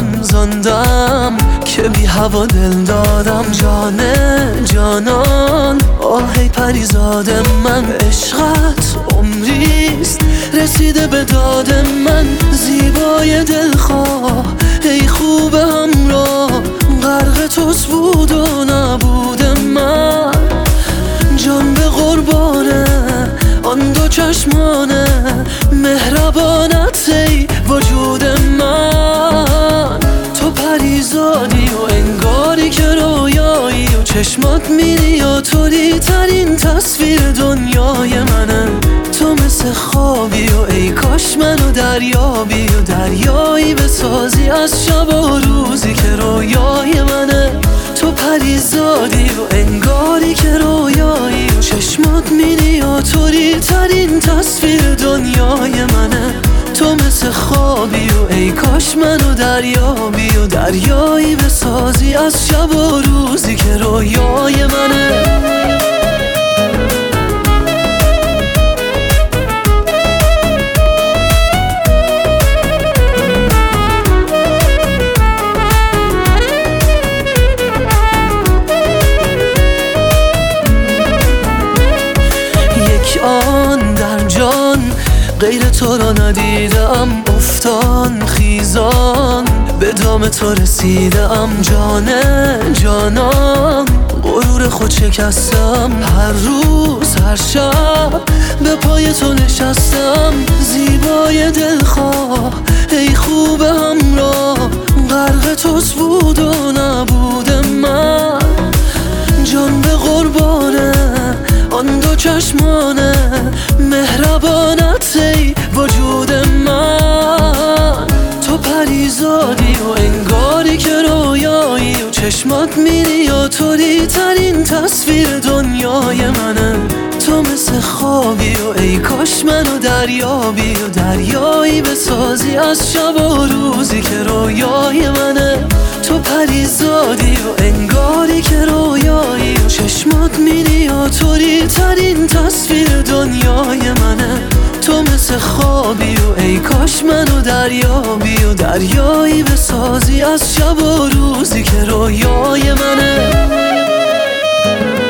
زندم که بی هوا دل دادم. جانان آهی پریزاد من، عشقت عمریست رسیده به داد من. زیبای دلخواه ای خوب همراه، غرق توست بود و نبود من. جان به قربانه آن دو چشمانه، مهربانت ای وجود من. تو پریزادی و انگاری که رویایی، و چشمات میری و توری ترین تصویر دنیای منه. تو مثل خوابی و ای کاش منو دریابی، و دریایی بسازی از شب و روزی که رویای منه. تو پریزادی و انگاری که رویایی، و چشمات میری و توری ترین تصویر دنیای منه. تو مثل خوابی و ای کاش منو دریابی، و دریایی بسازی از شب و روزی که رویای منه. آن در جان غیر تو را ندیدم، افتان خیزان به دام تو رسیدم. جانان غرور خود شکستم، هر روز هر شب به پای تو نشستم. زیبای دلخواه ای خوب همراه، غرق توست بود و نبود من. جان به قربانه آن دو چشمانه، مهربانت ای وجود من. تو پریزادی و انگاری که رویایی، و چشمات میری و توری ترین تصویر دنیای منه. تو مثل خوابی و ای کاش منو دریابی، و دریایی بسازی از شب و روزی که رویای منه. تو پریزادی و انگاری که رویایی، و چشمات میری و توری ترین تصویر دنیای منه. تو مثل خوابی و ای کاش منو دریابی، و دریایی بسازی از شب و روزی که رویای منه.